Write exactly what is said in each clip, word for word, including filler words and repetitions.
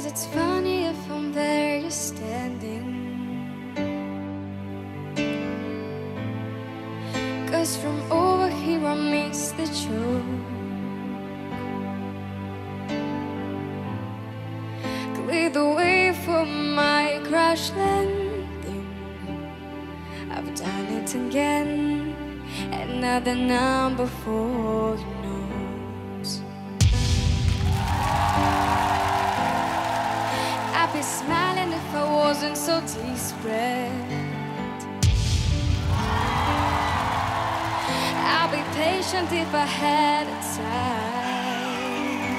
'cause it's funny if I'm there, you're standing. 'Cause from over here I miss the joke. Clear the way for my crash landing. I've done it again. Another number for your nose. I'd be smiling if I wasn't so desperate. I'll be patient if I had the time.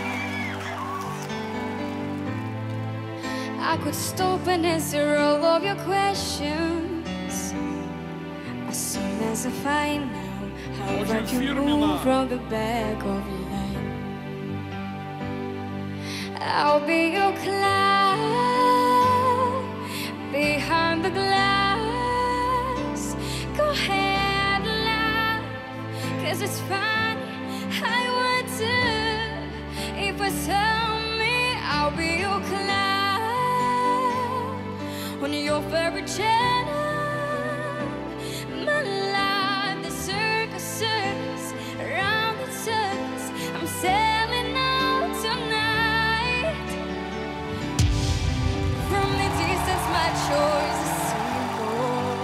I could stop and answer all of your questions as soon as I find out how I can move from the back of your line. I'll be your cloud behind the glass. Go ahead, laugh, 'cause it's funny. I would too if I tell me I'll be your cloud on your favorite channel. My life, the circus, circus, around the circus. I'm sailing out tonight. From the distance, my choice is simple.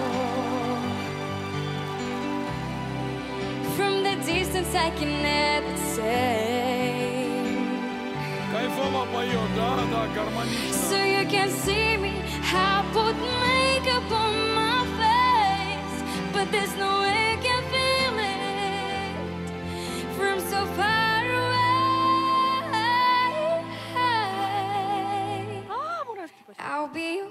From the distance, I can never say. Кайфово поет, да, да, гармонично. So you can see me, I put makeup on my face, but there's no way you can feel it from so far away. I'll be your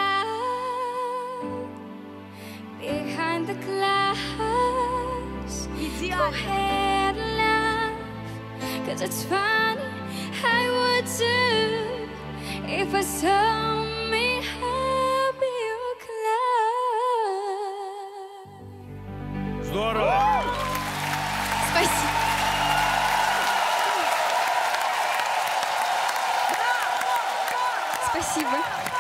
cloud behind the clouds. Go ahead, laugh, 'cause it's funny. I would too if I saw